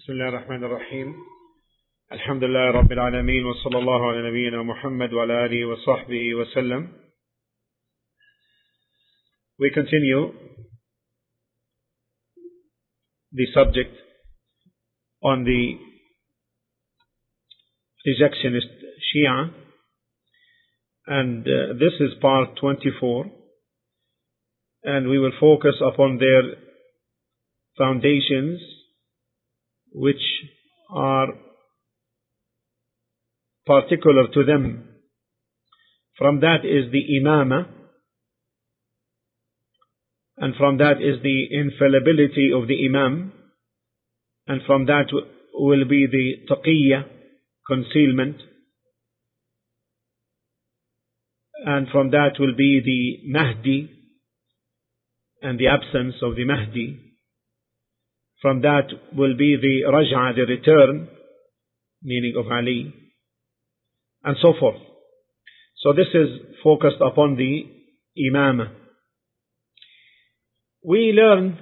بسم الله الرحمن الرحيم الحمد لله رب العالمين وصلى الله على نبينا محمد وعلى آله وصحبه وسلم. We continue the subject on the rejectionist Shia, and this is part 24, and we will focus upon their foundations, which are particular to them. From that is the imama, and from that is the infallibility of the imam, and from that will be the taqiyya, concealment, and from that will be the Mahdi and the absence of the Mahdi. From that will be the Raj'a, the return, meaning of Ali, and so forth. So this is focused upon the Imamah. We learn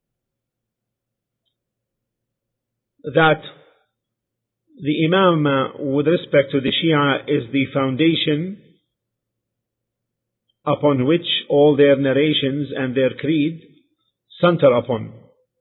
that the Imamah with respect to the Shia is the foundation upon which all their narrations and their creed center upon.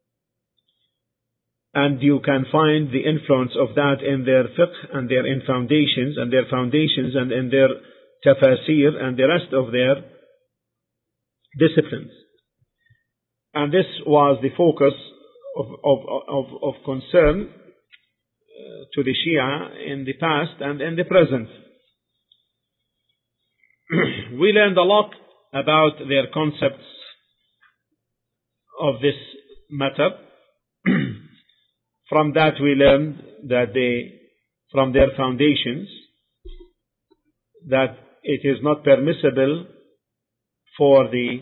And you can find the influence of that in their fiqh and their foundations and in their tafasir and the rest of their disciplines. And this was the focus of concern to the Shia in the past and in the present. We learned a lot about their concepts of this matter. From that we learned that from their foundations, that it is not permissible for the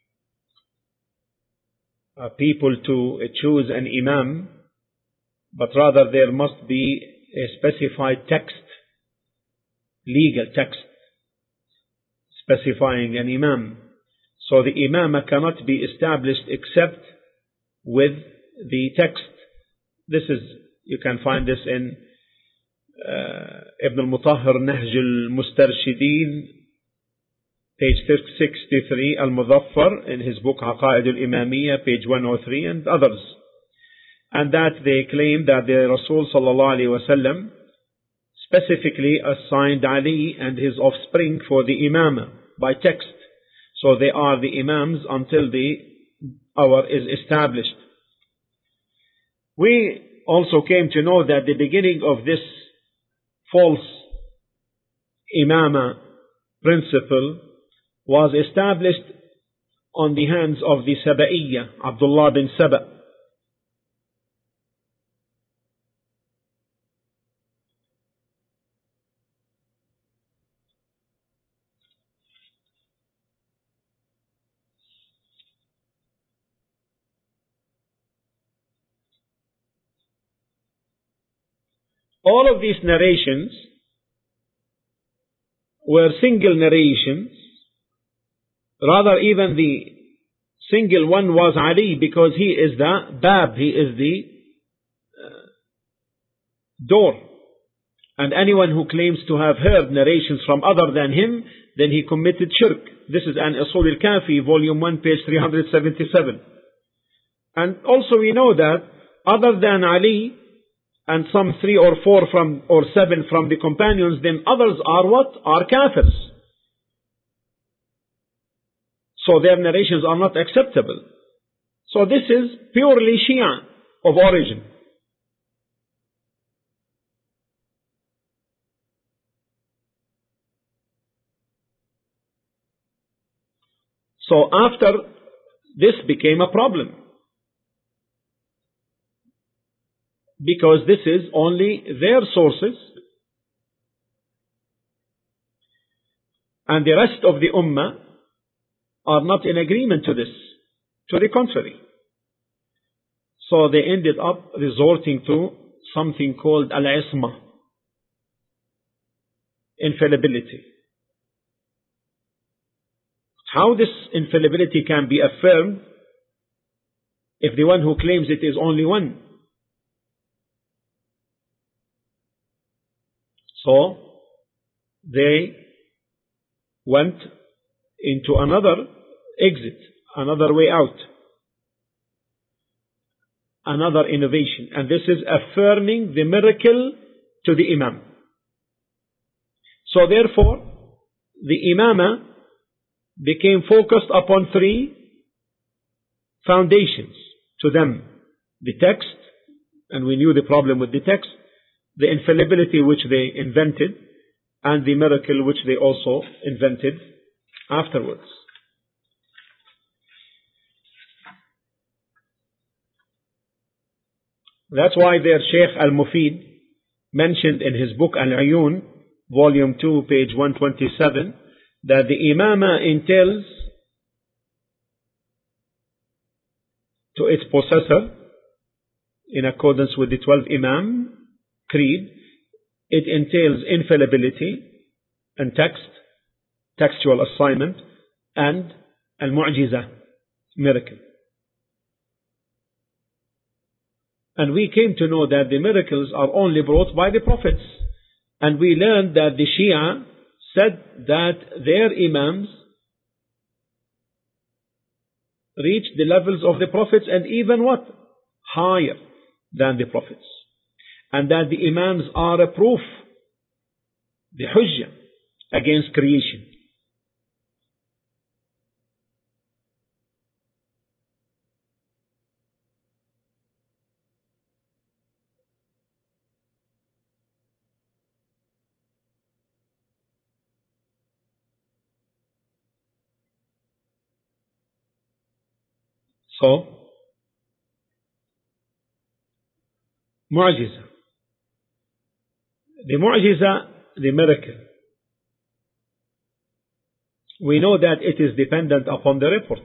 people to choose an imam, but rather there must be a specified text, legal text, specifying an imam. So the imamah cannot be established except with the text. You can find this in Ibn al-Mutahhir, Nahj al-Mustarshideen, page 63, Al-Muzaffar, in his book Aqaid al-Imamiyya, page 103, and others. And that they claim that the Rasul sallallahu alaihi wasallam specifically assigned Ali and his offspring for the imamah by text. So they are the imams until the hour is established. We also came to know that the beginning of this false imamah principle was established on the hands of the Saba'iyya, Abdullah bin Saba. All of these narrations were single narrations. Rather, even the single one was Ali, because he is the bab, he is the door. And anyone who claims to have heard narrations from other than him, then he committed shirk. This is an Usul al-Kafi, volume 1, page 377. And also we know that other than Ali, and some 3 or 4 or 7 from the companions, then others are what? Are kafirs. So their narrations are not acceptable. So this is purely Shia of origin. So after this became a problem, because this is only their sources, and the rest of the ummah are not in agreement to this. To the contrary. So they ended up resorting to something called al-isma, infallibility. How this infallibility can be affirmed if the one who claims it is only one? So they went into another exit, another way out, another innovation. And this is affirming the miracle to the Imam. So therefore, the Imamah became focused upon three foundations to them: the text, and we knew the problem with the text, the infallibility which they invented, and the miracle which they also invented afterwards. That's why their Sheikh Al-Mufid mentioned in his book Al-Uyun, volume 2, page 127, that the Imamah entails to its possessor, in accordance with the 12 Imam creed, it entails infallibility and textual assignment, and al-mu'jizah, miracle. And we came to know that the miracles are only brought by the prophets. And we learned that the Shia said that their Imams reached the levels of the prophets, and even what? Higher than the prophets. And that the Imams are a proof, the hujjah, against creation. So, mu'jiza. The mu'jiza, the miracle. We know that it is dependent upon the report.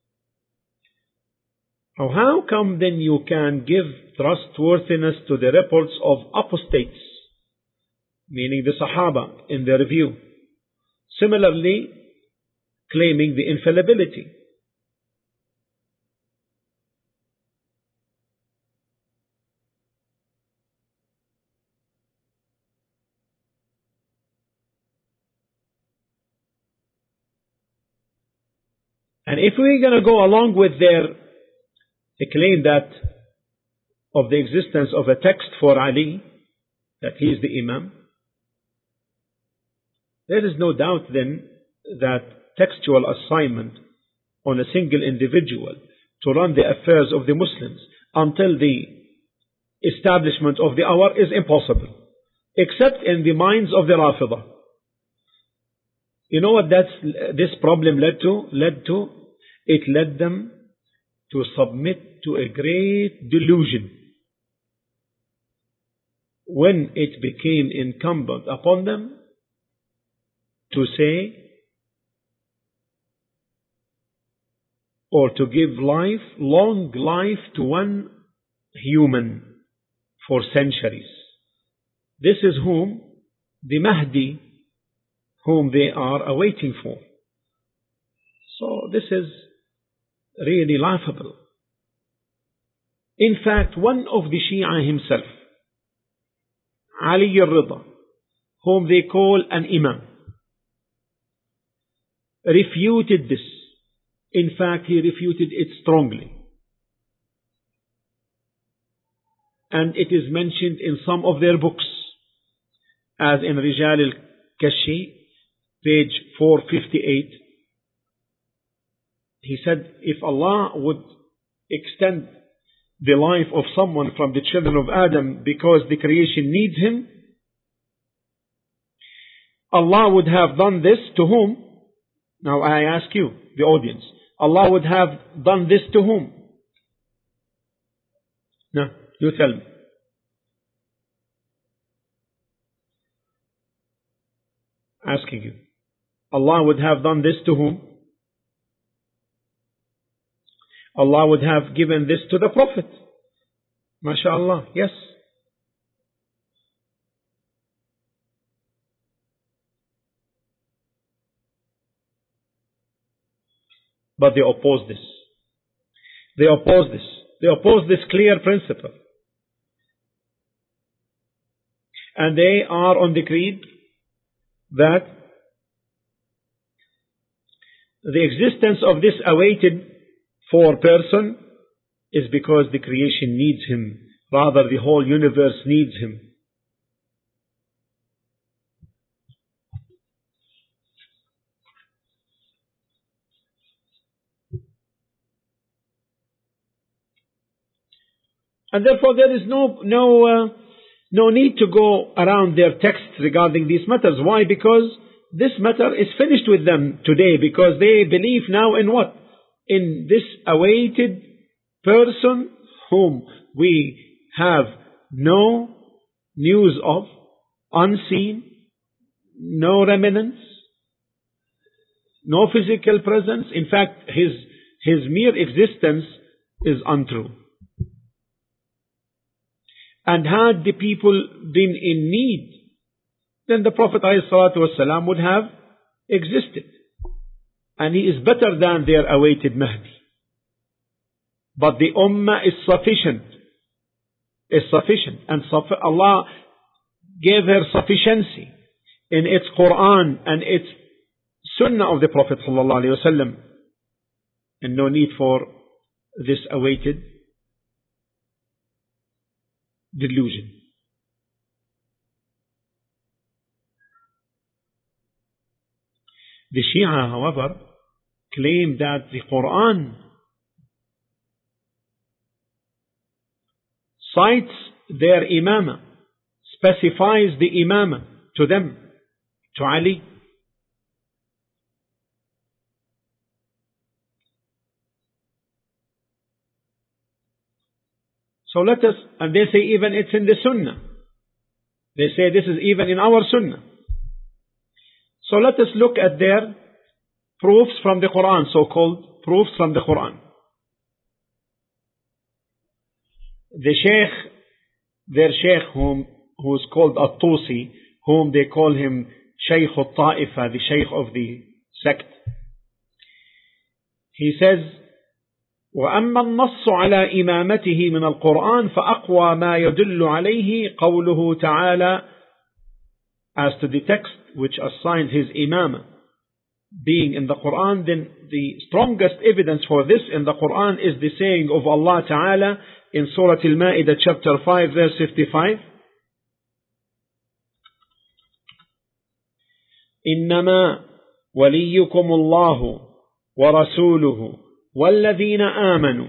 Now, how come then you can give trustworthiness to the reports of apostates, meaning the Sahaba in their view, similarly claiming the infallibility? And if we're going to go along with their claim that of the existence of a text for Ali, that he is the Imam, there is no doubt then that textual assignment on a single individual to run the affairs of the Muslims until the establishment of the hour is impossible, except in the minds of the Rafidah. You know what this problem led to? It led them to submit to a great delusion when it became incumbent upon them to say or to give long life to one human for centuries. This is whom the Mahdi, whom they are awaiting for. So this is really laughable. In fact, one of the Shia himself, Ali al-Rida, whom they call an Imam, refuted this. In fact, he refuted it strongly. And it is mentioned in some of their books, as in Rijal al-Kashi, page 458. He said, if Allah would extend the life of someone from the children of Adam because the creation needs him, Allah would have done this to whom? Now I ask you, the audience, Allah would have done this to whom? No, you tell me. Asking you. Allah would have done this to whom? Allah would have given this to the Prophet. MashaAllah, yes. But they oppose this. They oppose this. They oppose this clear principle. and they are on the creed that the existence of this awaited for person is because the creation needs him, rather the whole universe needs him. And therefore there is no need to go around their texts regarding these matters. Why? Because this matter is finished with them today, because they believe now in what? In this awaited person whom we have no news of, unseen, no remnants, no physical presence. In fact, his mere existence is untrue. And had the people been in need, then the Prophet ﷺ would have existed. And he is better than their awaited Mahdi. But the Ummah is sufficient. And Allah gave her sufficiency in its Quran and its Sunnah of the Prophet ﷺ. And no need for this awaited delusion. The Shia, however, claim that the Quran cites their imamah, specifies the imamah to them, to Ali. So let us, and they say even it's in the Sunnah. They say this is even in our Sunnah. So let us look at their proofs from the Quran, so-called proofs from the Quran. The Shaykh, their Shaykh who is called At-Tusi, whom they call him Shaykh al-Ta'ifa, the Shaykh of the sect. He says, وأما النص على إمامته من القرآن فأقوى ما يدل عليه قوله تعالى. As to the text which assigns his imamah being in the Quran, then the strongest evidence for this in the Quran is the saying of Allah Ta'ala in Surah Al-Ma'idah chapter 5 verse 55. إنما وليكم الله ورسوله والذين آمنوا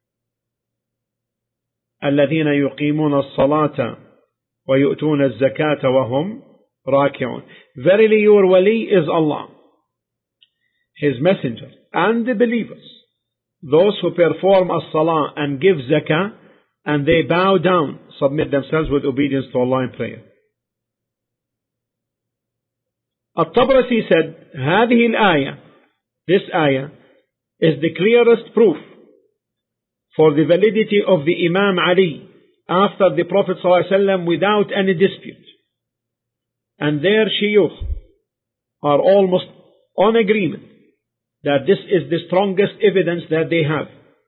الذين يقيمون الصلاة ويؤتون الزكاة وهم راكعون. Verily your wali is Allah, His messenger, and the believers, those who perform as-salah and give zakah, and they bow down, submit themselves with obedience to Allah in prayer. At-Tabrasi said, هذه الآية, this ayah, is the clearest proof for the validity of the Imam Ali after the Prophet ﷺ without any dispute. And their shuyukh are almost on agreement that this is the strongest evidence that they have.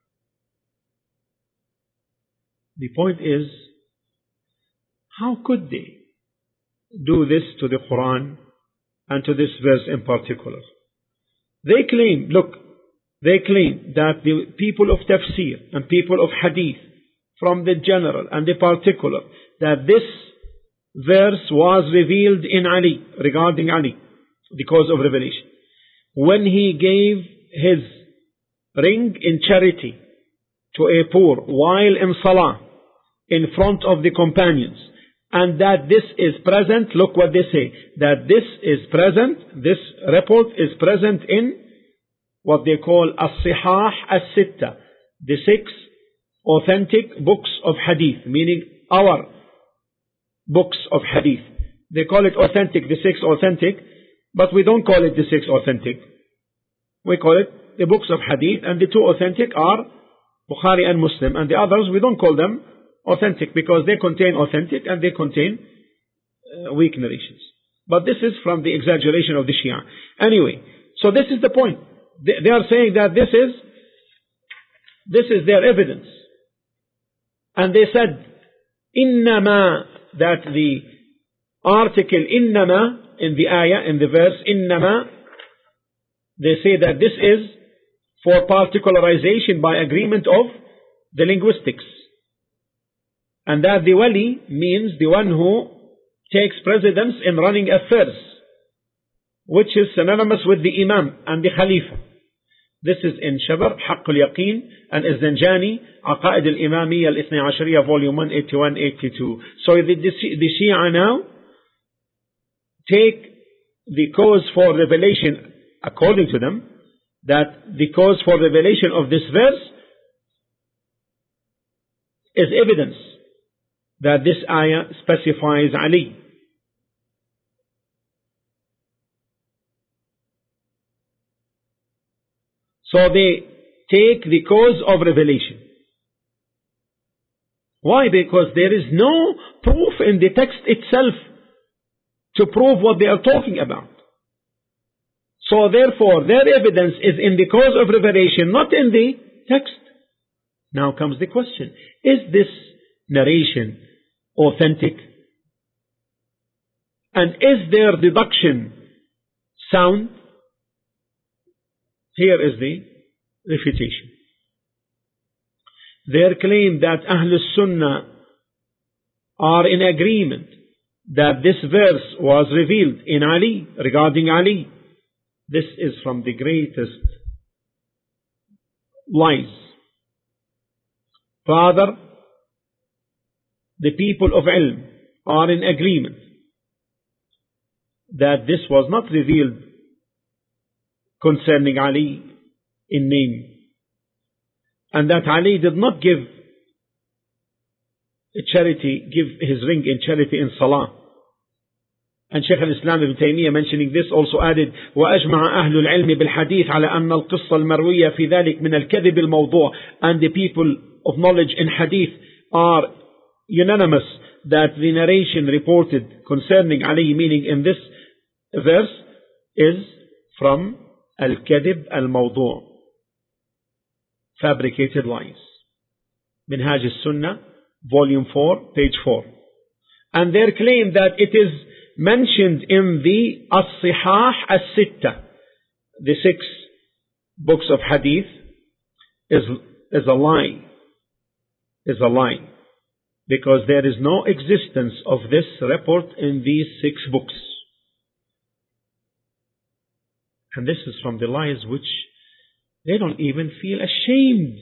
The point is, how could they do this to the Quran and to this verse in particular? They claim that the people of tafsir and people of hadith, from the general and the particular, that this verse was revealed in Ali, regarding Ali, because of revelation, when he gave his ring in charity to a poor while in salah in front of the companions, and that this is present, look what they say, that this is present, this report is present in what they call as-sihah as-sitta, the 6 authentic books of hadith, meaning our books of hadith. They call it authentic, the 6 authentic, but we don't call it the 6 authentic. We call it the books of hadith, and the 2 authentic are Bukhari and Muslim, and the others we don't call them authentic because they contain authentic and they contain weak narrations. But this is from the exaggeration of the Shia. Anyway, so this is the point. They are saying that this is their evidence. And they said, إنما, that the article إنما in the ayah, in the verse إنما, they say that this is for particularization by agreement of the linguistics, and that the wali means the one who takes precedence in running affairs, which is synonymous with the imam and the khalifa. This is in Shabr, Haqq al-Yaqeen, and Zanjani, Aqaid al-Imamiyya al-Ithna Ashariya, volume 181-82. So the Shia now take the cause for revelation, according to them, that the cause for revelation of this verse is evidence that this ayah specifies Ali. So they take the cause of revelation. Why? Because there is no proof in the text itself to prove what they are talking about. So therefore, their evidence is in the cause of revelation, not in the text. Now comes the question: is this narration authentic? And is their deduction sound? Here is the refutation. Their claim that Ahlul Sunnah are in agreement that this verse was revealed in Ali, regarding Ali. This is from the greatest lies. Rather, the people of ilm are in agreement that this was not revealed concerning Ali in name, and that Ali did not give his ring in charity in salah. And Shaykh al-Islam ibn Taymiyyah, mentioning this, also added: وَأَجْمَعَ أَهْلُ الْعِلْمِ بِالْحَدِيثِ عَلَى أَنَّ الْقِصَّ الْمَرْوِيَّ فِي ذَلِكَ مِنَ الْكَذِبِ الْمَوْضُوعِ. And the people of knowledge in hadith are unanimous that the narration reported concerning Ali, meaning in this verse, is from al-kadhib al-mawdu', fabricated lies. Minhaj al-Sunnah, volume 4, page 4. And their claim that it is mentioned in the As-Sihah As-Sitta, the 6 books of hadith, is a lie. Is a lie. Because there is no existence of this report in these 6 books. And this is from the lies which they don't even feel ashamed.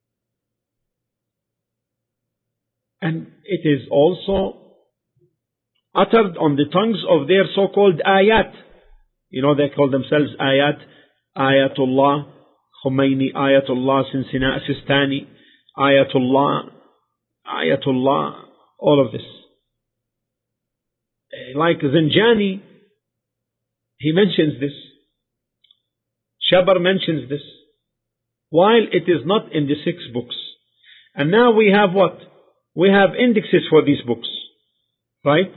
And it is also uttered on the tongues of their so-called ayat. You know, they call themselves ayat, Ayatullah Khomeini, Ayatullah Sinsina Sistani, Ayatullah, all of this. Like Zanjani, he mentions this. Shabr mentions this, while it is not in the 6 books. And now we have what? We have indexes for these books, right?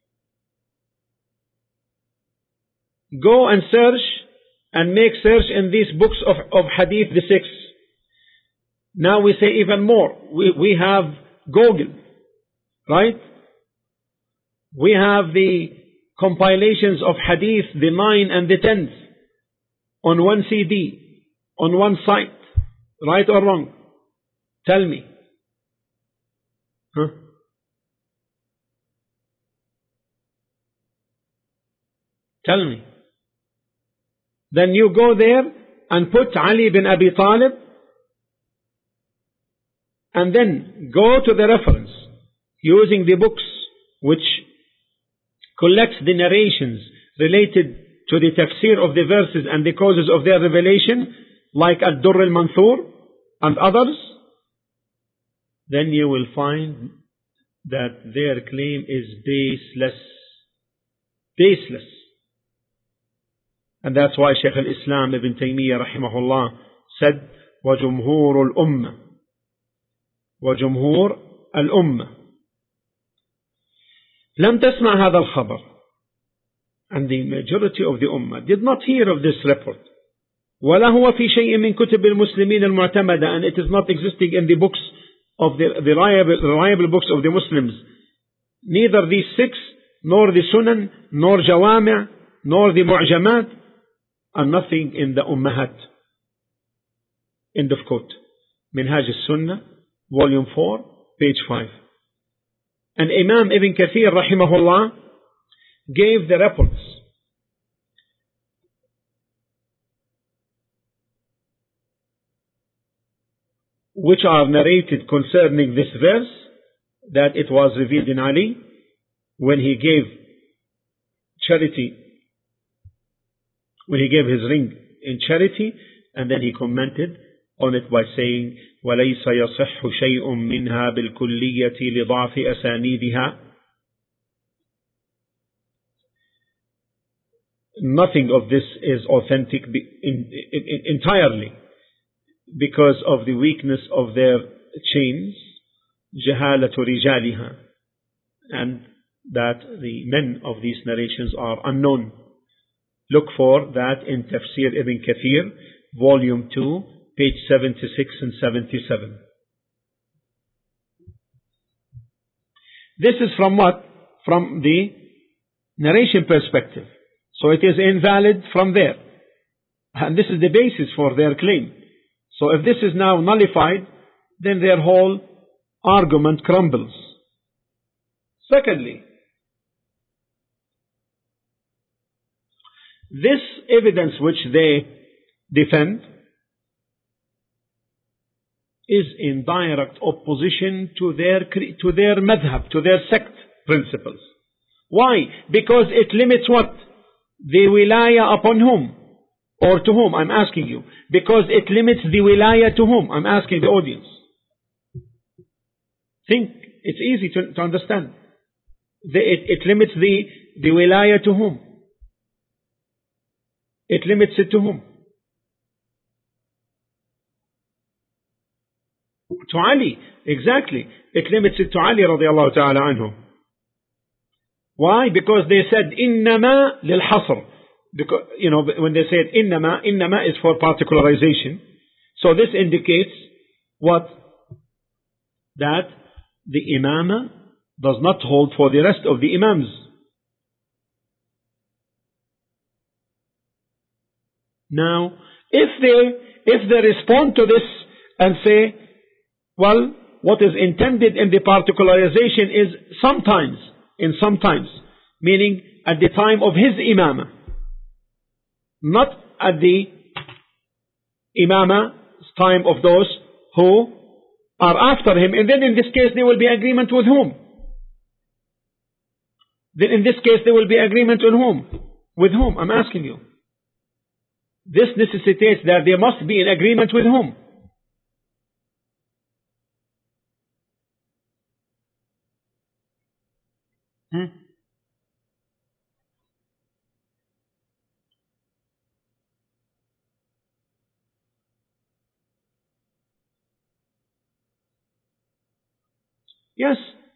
Go and search and make search in these books of hadith, the 6. Now we say even more. We have Google, right? We have the compilations of hadith, the 9 and the 10th, on one CD, on one site. Right or wrong? Tell me. Huh? Tell me. Then you go there and put Ali bin Abi Talib, and then go to the reference using the books which collects the narrations related to the tafsir of the verses and the causes of their revelation, like Ad-Durr al-Manthur and others. Then you will find that their claim is baseless. Baseless. And that's why Shaykh al-Islam ibn Taymiyyah rahimahullah said, وَجُمْهُورُ الْأُمَّةِ وَجُمْهُورُ الْأُمَّةِ لم تسمع هذا الخبر. And the majority of the Ummah did not hear of this report. ولا هو في شيء من كتب المسلمين المعتمدة, and it is not existing in the books of the reliable books of the Muslims. Neither these 6 nor the Sunan, nor Jawami', nor the Mu'jamat, and nothing in the Ummahat. End of quote. Minhaj al-Sunnah, volume 4, page 5. And Imam Ibn Kathir, rahimahullah, gave the reports which are narrated concerning this verse, that it was revealed in Ali when he gave charity, when he gave his ring in charity, and then he commented on it by saying, وَلَيْسَ يَصِحُّ شَيْءٌ مِّنْهَا بِالْكُلِّيَّةِ لِضَعْفِ أَسَانِيدِهَا. Nothing of this is authentic entirely because of the weakness of their chains, جَهَالَةُ رِجَالِهَا, and that the men of these narrations are unknown. Look for that in Tafsir Ibn Kathir, volume 2, page 76 and 77. This is from what? From the narration perspective. So it is invalid from there. And this is the basis for their claim. So if this is now nullified, then their whole argument crumbles. Secondly, this evidence which they defend is in direct opposition to their madhab, to their sect principles. Why? Because it limits what? The wilaya upon whom? Or to whom? I'm asking you. Because it limits the wilaya to whom? I'm asking the audience. Think, it's easy to understand. It limits the wilaya to whom? It limits it to whom? To Ali, exactly. It limits it to Ali radiallahu ta'ala anhu. Why? Because they said, إِنَّمَا لِلْحَصْرِ. Because, when they said إِنَّمَا is for particularization. So this indicates what? That the imama does not hold for the rest of the imams. Now, if they respond to this and say, well, what is intended in the particularization is sometimes, meaning at the time of his imamah, not at the imamah's time of those who are after him, and then in this case there will be agreement with whom? Then in this case there will be agreement on whom? With whom? I'm asking you. This necessitates that there must be an agreement with whom? Yes,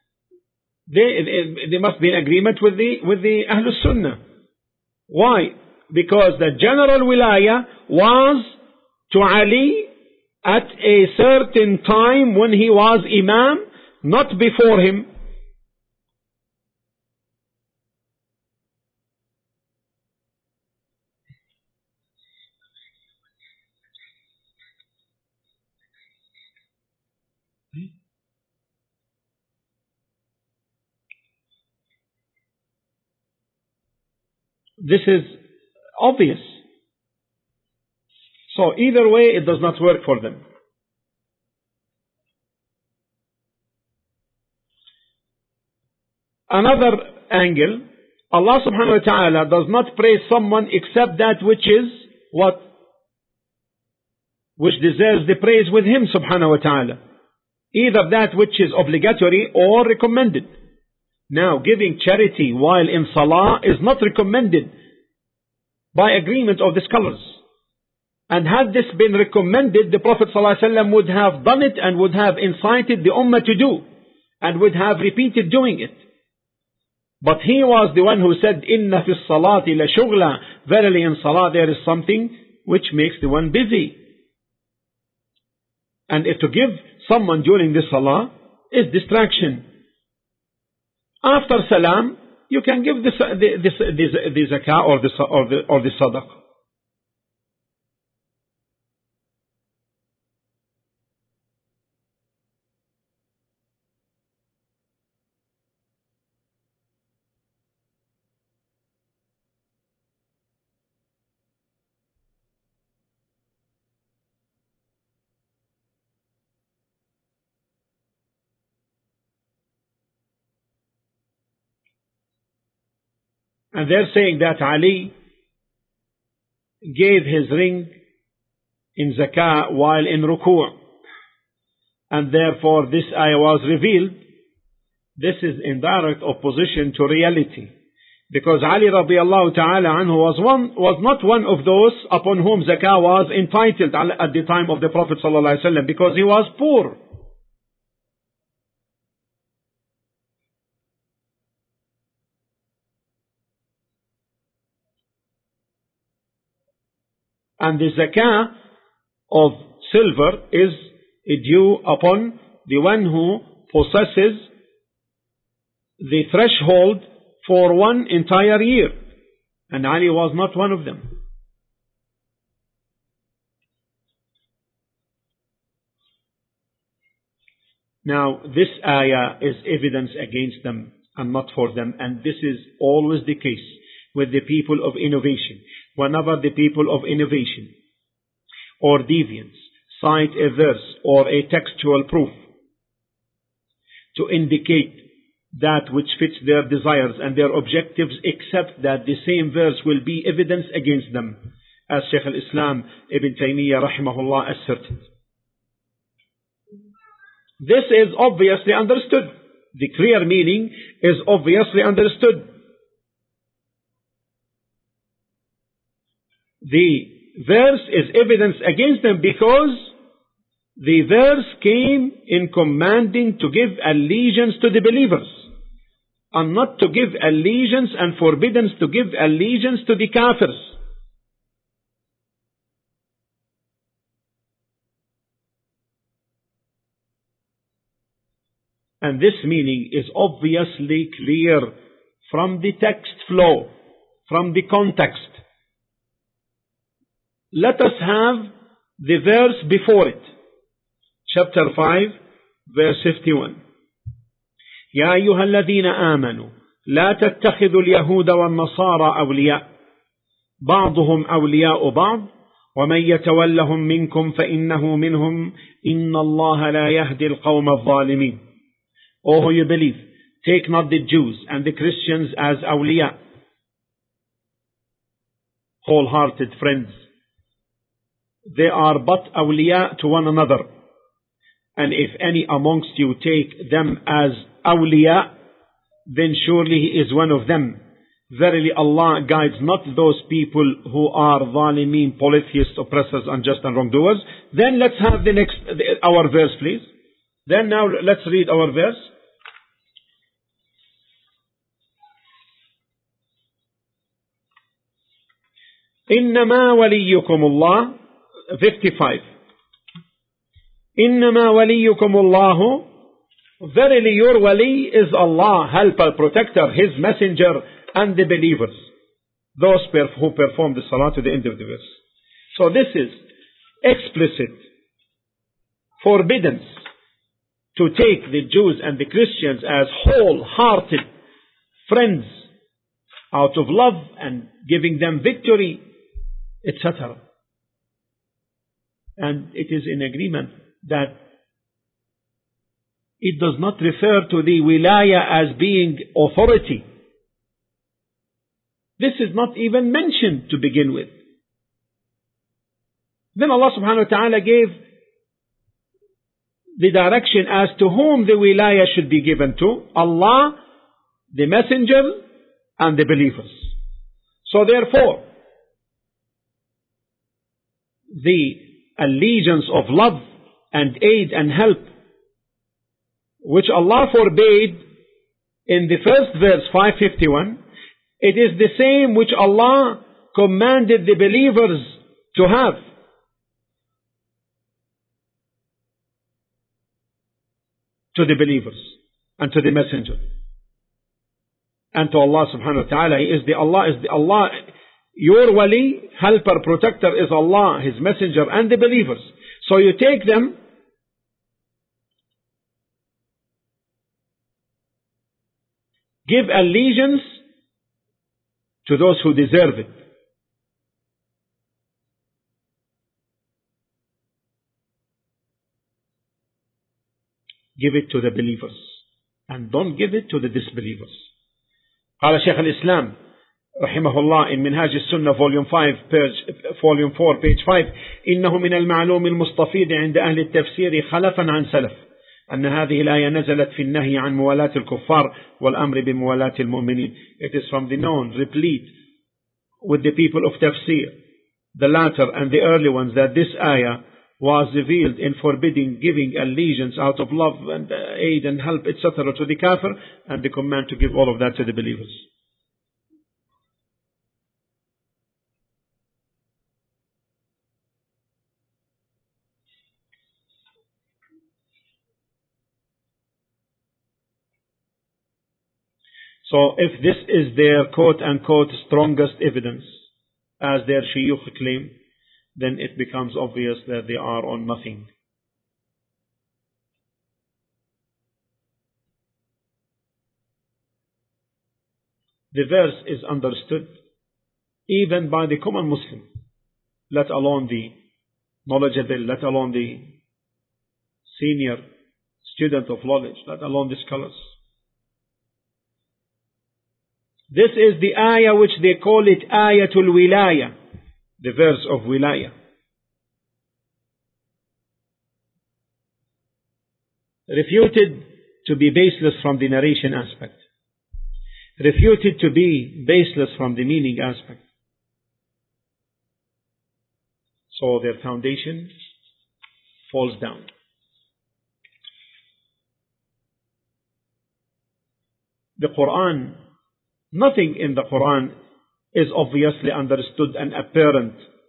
there must be an agreement with the Ahlus Sunnah. Why? Because the general wilaya was to Ali at a certain time when he was Imam, not before him. This is obvious. So either way, it does not work for them. Another angle, Allah subhanahu wa ta'ala does not praise someone except that which is what? Which deserves the praise with him subhanahu wa ta'ala. Either that which is obligatory or recommended. Now, giving charity while in salah is not recommended by agreement of the scholars. And had this been recommended, the Prophet ﷺ would have done it and would have incited the ummah to do, and would have repeated doing it. But he was the one who said, Inna fi salati la shughla. Verily in salah there is something which makes the one busy. And to give someone during the salah is distraction. After salam, you can give the zakah or the sadaqah. And they're saying that Ali gave his ring in zakah while in ruku', and therefore this ayah was revealed. This is in direct opposition to reality, because Ali radiallahu ta'ala anhu was not one of those upon whom zakah was entitled at the time of the Prophet sallallahu alaihi wasallam, because he was poor. And the zakah of silver is due upon the one who possesses the threshold for one entire year. And Ali was not one of them. Now, this ayah is evidence against them and not for them. And this is always the case with the people of innovation. Whenever the people of innovation or deviance cite a verse or a textual proof to indicate that which fits their desires and their objectives, except that the same verse will be evidence against them, as Shaykh al-Islam Ibn Taymiyyah rahimahullah asserted. This is obviously understood. The clear meaning is obviously understood. The verse is evidence against them because the verse came in commanding to give allegiance to the believers, and not to give allegiance and forbiddance to give allegiance to the kafirs. And this meaning is obviously clear from the text flow, from the context. Let us have the verse before it. Chapter 5, verse 51. يا أيها الذين آمنوا لا تتخذوا اليهود والنصارى أولياء بعضهم أولياء بعض ومن يتولهم منكم فإنه منهم إن الله لا يهدي القوم الظالمين. O who you believe, take not the Jews and the Christians as awliya, wholehearted friends. They are but awliya to one another. And if any amongst you take them as awliya, then surely he is one of them. Verily Allah guides not those people who are zalimeen, polytheists, oppressors, unjust and wrongdoers. Then let's have our verse, please. Then now let's read our verse. إنما وليكم الله 55. إنما وليكم الله, verily your wali is Allah, helper, protector, his messenger, and the believers, those who perform the salah, to the end of the verse. So this is explicit forbiddance to take the Jews and the Christians as wholehearted friends out of love and giving them victory, etc. And it is in agreement that it does not refer to the wilaya as being authority. This is not even mentioned to begin with. Then Allah subhanahu wa ta'ala gave the direction as to whom the wilaya should be given to: Allah, the messenger, and the believers. So therefore, the allegiance of love and aid and help, which Allah forbade in the first verse 551, it is the same which Allah commanded the believers to have. To the believers and to the messenger. and to Allah subhanahu wa ta'ala. He is the Allah. Your wali, helper, protector is Allah, His messenger, and the believers. So you take them, give allegiance to those who deserve it. Give it to the believers and don't give it to the disbelievers. قال شيخ الإسلام رحمه الله in منهاج السنة volume 4 page 5 إنه من المعلوم المستفيض عند أهل التفسير خلفا عن سلف أن هذه الآية نزلت في النهي عن موالاة الكفار والأمر بموالاة المؤمنين. It is from the known, replete with the people of tafsir, the latter and the early ones, that this ayah was revealed in forbidding giving allegiance out of love and aid and help, etc. to the kafir, and the command to give all of that to the believers. So if this is their quote-unquote strongest evidence, as their shuyukh claim, then it becomes obvious that they are on nothing. The verse is understood even by the common Muslim, let alone the knowledgeable, let alone the senior student of knowledge, let alone the scholars. This is the ayah which they call it Ayatul Wilaya, the verse of Wilaya. Refuted to be baseless from the narration aspect. Refuted to be baseless from the meaning aspect. So their foundation falls down. The Quran, nothing in the Quran is obviously understood and apparent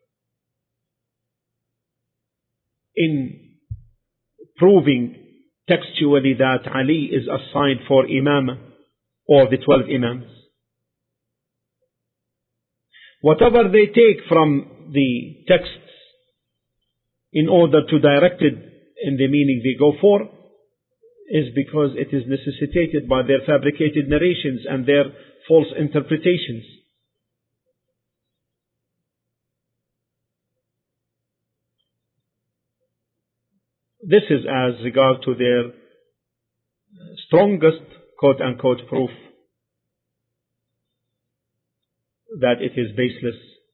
in proving textually that Ali is assigned for Imam or the 12 Imams. Whatever they take from the texts in order to direct it in the meaning they go for is because it is necessitated by their fabricated narrations and their false interpretations. This is as regard to their strongest quote-unquote proof that it is baseless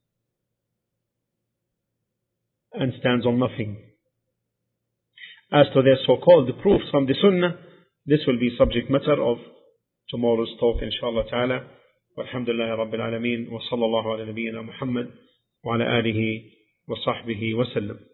and stands on nothing. As to their so-called proofs from the Sunnah, this will be subject matter of tomorrow's talk, inshallah ta'ala. Walhamdulillahi Rabbil Alameen, wa sallallahu ala nabiyyina Muhammad wa ala alihi wa sahbihi wa sallam.